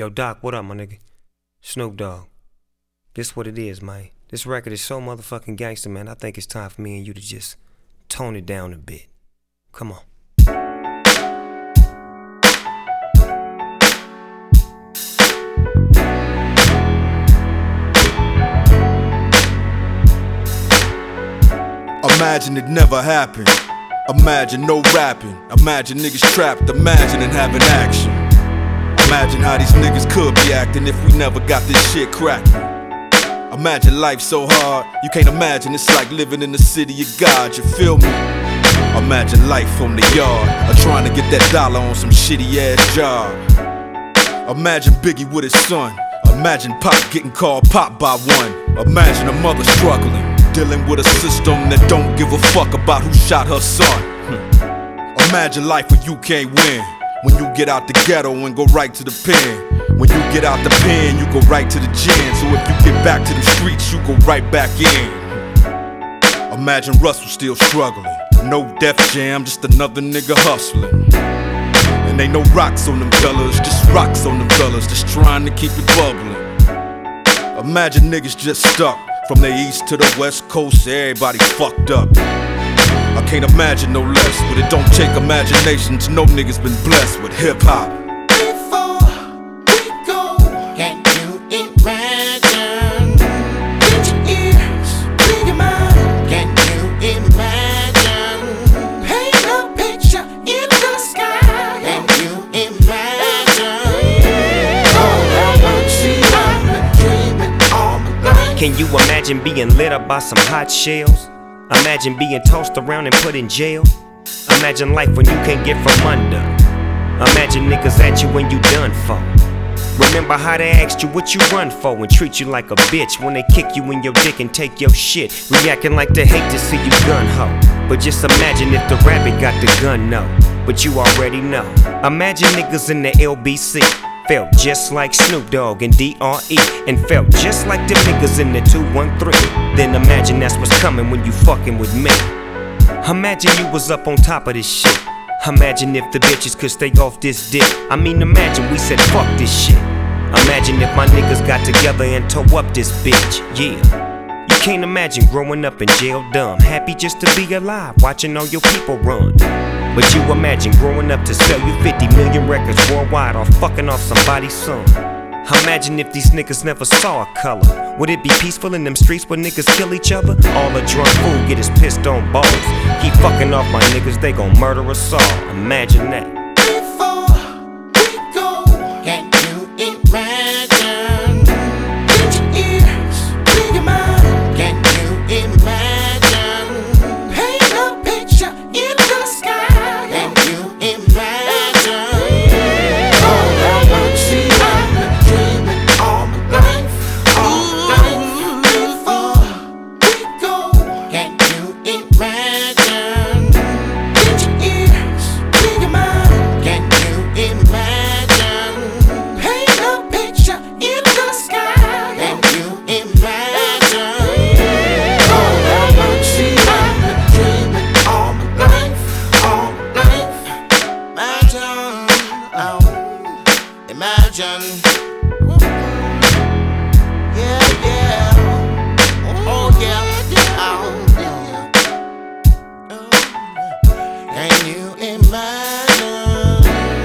Yo, Doc, what up, my nigga? Snoop Dogg. This what it is, man. This record is so motherfucking gangster, man. I think it's time for me and you to just tone it down a bit. Come on. Imagine it never happened. Imagine no rapping. Imagine niggas trapped. Imagine and having action. Imagine how these niggas could be acting if we never got this shit cracking. Imagine life so hard, you can't imagine it's like living in the city of God, you feel me? Imagine life on the yard, or trying to get that dollar on some shitty ass job. Imagine Biggie with his son. Imagine Pop getting called Pop by one. Imagine a mother struggling, dealing with a system that don't give a fuck about who shot her son. Imagine life where you can't win. When you get out the ghetto and go right to the pen. When you get out the pen, you go right to the gym. So if you get back to the streets, you go right back in. Imagine Russell still struggling. No Def Jam, just another nigga hustling. And ain't no rocks on them fellas, just rocks on them fellas, just trying to keep it bubbling. Imagine niggas just stuck from the east to the west coast, everybody fucked up. I can't imagine no less, but it don't take imagination to know niggas been blessed with hip-hop. Before we go, can you imagine? Get your ears, bring your mind. Can you imagine? Paint a picture in the sky. Can you imagine? All I see, I'm dreaming all my life. Can you imagine being lit up by some hot shells? Imagine being tossed around and put in jail. Imagine life when you can't get from under. Imagine niggas at you when you done for. Remember how they asked you what you run for and treat you like a bitch when they kick you in your dick and take your shit, reacting like they hate to see you gun ho. But just imagine if the rabbit got the gun, no. But you already know. Imagine niggas in the LBC felt just like Snoop Dogg and D.R.E. and felt just like them niggas in the 213. Then imagine that's what's coming when you fucking with me. Imagine you was up on top of this shit. Imagine if the bitches could stay off this dick. I mean, imagine we said fuck this shit. Imagine if my niggas got together and tore up this bitch, yeah. You can't imagine growing up in jail dumb, happy just to be alive, watching all your people run. But you imagine growing up to sell you 50 million records worldwide or fucking off somebody's son. Imagine if these niggas never saw a color. Would it be peaceful in them streets where niggas kill each other? All a drunk fool get his pissed on balls. Keep fucking off my niggas, they gon' murder us all. Imagine that. Before we go, can you imagine? Get your ears, bring your mind. Can you imagine? Paint a picture in the sky. Can you imagine? All I see, I'm dreaming all my life, all life. Before we go, can you imagine? Get your ears, bring your mind. Can you imagine? Paint a picture in the sky. Can you imagine? All I see, I'm dreaming all my life, all life. Imagine, oh, imagine. Yeah, yeah. Oh, yeah. Oh, yeah. Can you imagine?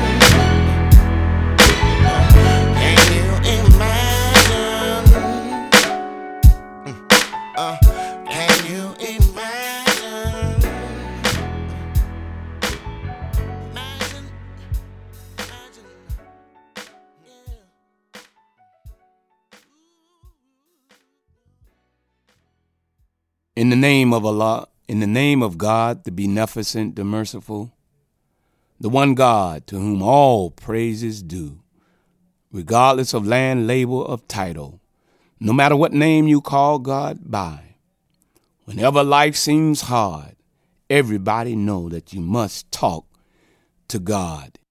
Can you imagine? Can you imagine? Imagine, imagine, yeah. In the name of Allah, in the name of God, the Beneficent, the Merciful, the one God to whom all praise is due, regardless of land, label, of title, no matter what name you call God by. Whenever life seems hard, everybody know that you must talk to God.